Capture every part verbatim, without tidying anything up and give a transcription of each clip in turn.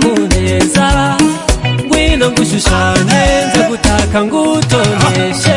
kuneza ngwino ngushushanye nze gutaka ngutoneshe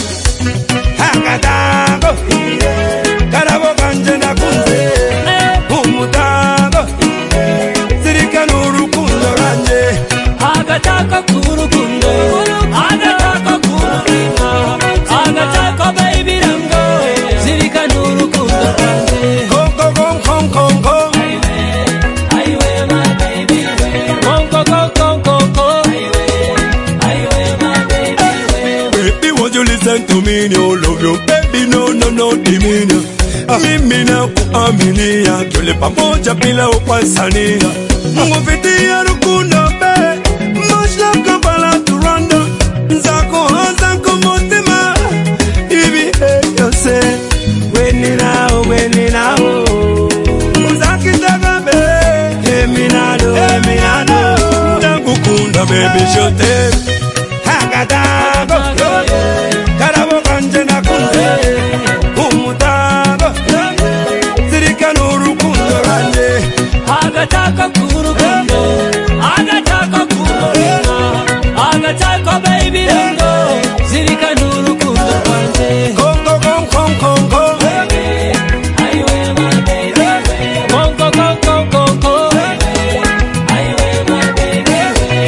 Hagadago karabo kanje nakunze umutago zirikana urukundo ranje agataka kurukundo agataka kurukundo agataka baby rango zirikana urukundo ranje kongo kongo kongo aiwe my baby kongo kongo kongo aiwe my baby baby won't you listen to me no love you baby no no no dimina mimi na kuaminia tule pamoja bila upasania nguvitia rukundo be mashla kabala turanda nzako hanzako motima ibi yose weni nao weni nao uzakitaka be eminado eminado ndakukunda baby shote hagadago karabo kanje nakunze umutago zirikana urukundo ranje agataka kurukundo agataka kurukundo agataka baby rango zirikana urukundo rwanje kongo kongo kongo aiwe my baby kongo kongo kongo aiwe my baby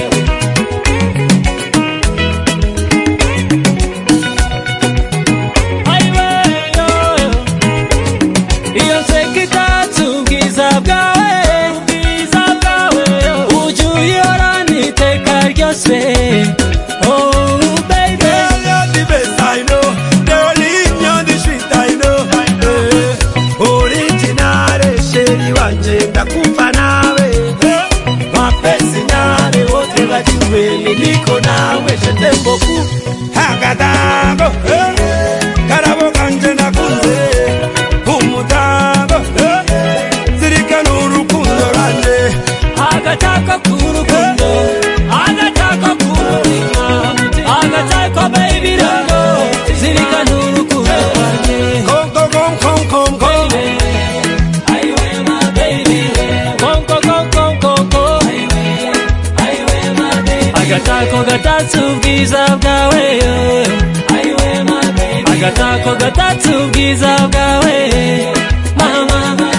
aiwe yo iyo sekita tubwiza bwawe ubwiza bwawe ujye uyorana iteka ryose oh baby you're the best I know the only you're the sweet I know original sheri wanje ndakumva nawe mapesi nawe wote bajiwe niliko nawe shetemboku hagadago karabo kanje nakunze umutago zirikana urukundo ranje agataka kurukundo agataka kurukundo agataka baby rango zirikana urukundo rwanje kongo kongo kongo aiwe my baby kongo kongo kongo aiwe my baby agatako gatatu ubwiza bwawe aiwe my baby agatako gatatu ubwiza bwawe mama